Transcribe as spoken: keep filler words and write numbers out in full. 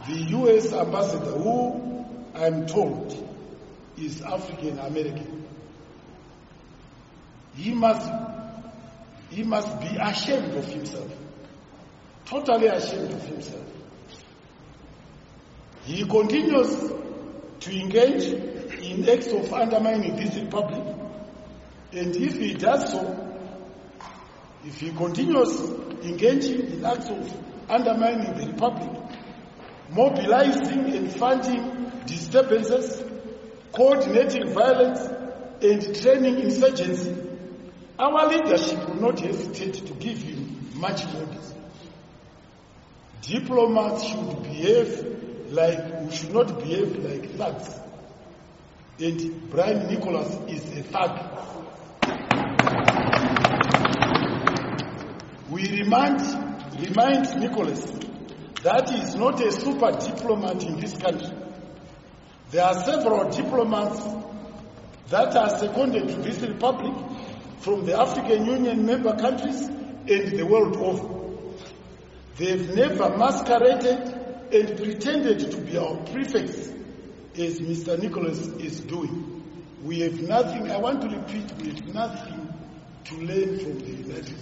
the U S ambassador, who I'm told is African American, he must, he must be ashamed of himself, totally ashamed of himself. He continues to engage in acts of undermining this republic, and if he does so, if he continues engaging in acts of undermining the republic, mobilizing and funding disturbances, coordinating violence, and training insurgency, our leadership will not hesitate to give him much notice. Diplomats should behave like, we should not behave like thugs. And Brian Nicholas is a thug. We remind, remind Nicholas that he is not a super diplomat in this country. There are several diplomats that are seconded to this republic from the African Union member countries and the world over. They've never masqueraded and pretended to be our prefects, as Mister Nicholas is doing. We have nothing, I want to repeat, we have nothing to learn from the United States.